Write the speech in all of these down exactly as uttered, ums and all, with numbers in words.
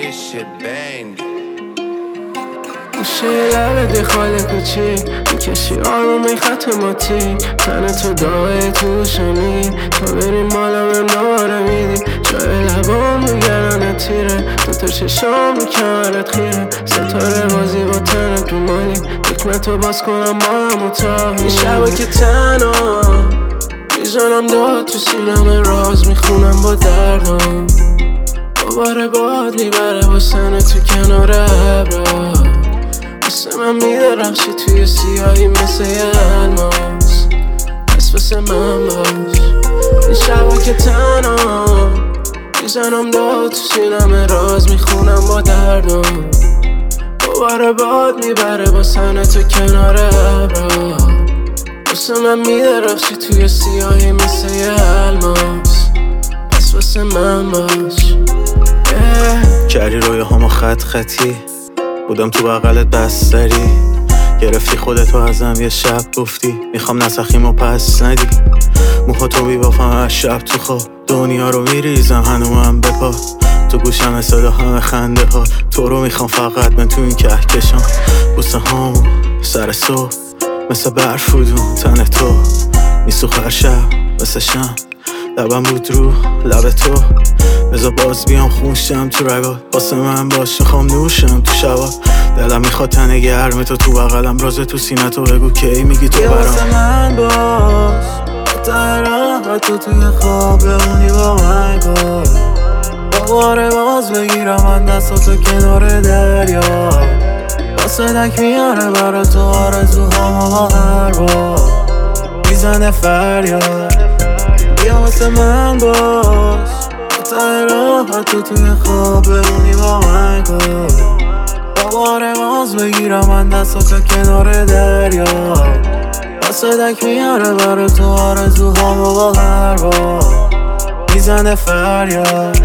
this shit bang. میشه لبه دخال کوچیک میکشی آرومی خط ماتی تنه تو داغه تو شمی تا بریم مالم ناره میدی جای لبام میگرانه تیره دو تا چشام رو کمرت خیره ستاره بازی با تنه تو مالی حکمتو باز کنم ما هم اتاقی این شبا که تنها میزنم داد تو سینم راز میخونم با دردم دوباره باد میبره واسنه تو کنار ابرا واسه من میدرخشی توی سیاهی مثل یه الماس پس واسه من باش این شبا که تنها میزنم داد تو سینم راز میخونم با دردم دوباره باد میبره واسنه تو کنار ابرا واسه من میدرخشی توی سیاهی مثل یه الماس پس واسه من باش کردی روی همو خط خطی بودم تو بغلت بستری گرفتی خودتو ازم یه شب گفتی میخوام نسخیمو پس ندی موهاتو بیبافم از شب تو خواب دنیا رو میریزم هنومم بپا تو گوشم صدا همه خنده ها تو رو میخوام فقط من تو این کهکشان بوسه هامو سر صبح مثل برفودون تن تو میسوخ هر شب مثل شم لبم بود رو لب تو بذار باز بیام خونشم تو رگات واسه من باش میخوام نوشم تو شبا دلم میخواد تنه گرم تو تو بغلم راز تو سینه تو بگو کی میگی تو برام واسه من باش تا راحت تو توی خواب بمونی با من کن دوباره باز بگیرم من دستاتو کنار دریا واسه دک میاره برا تو آرزوهامو با هر بار میزنه فریاد بیا واسه من باش تا راحت تو توی خواب بمونی با من کن دوباره باز بگیرم من دستاتو کنار دریا واسه دک میاره برا تو آرزوهامو با هر بار میزنه فریاد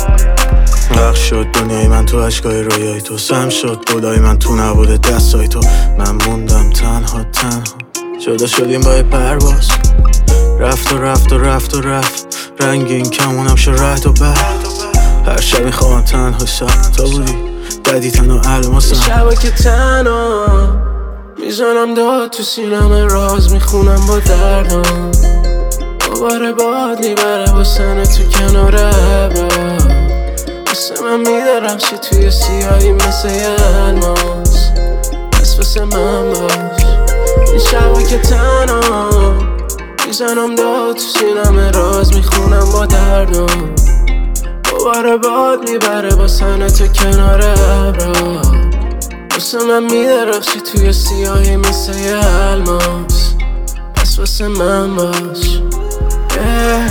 غرق شد دنیای من تو اشکای رویای تو سم شد خدای من تو نبوده دستای تو من موندم تنها تنها جدا شدیم با پرواز رفت و رفت و رفت و رفت رنگین کمونم شد رد و برد هر شب میخوام تنها شب تا بودی بدی تنها الماسم شبا که تنها میزنم داد تو سینم راز میخونم با دردم دوباره باد میبره واسنه تو کنار ابرا واسه من میدرخشی توی سیاهی مثل یه الماس پس واسه من باش این شبا که تنها میزنم داد تو سینم راز میخونم با دردم دوباره باد میبره واسنه تو کنار ابرا واسه من میدرخشی توی سیاهی مثل یه الماس پس واسه من باش yeah.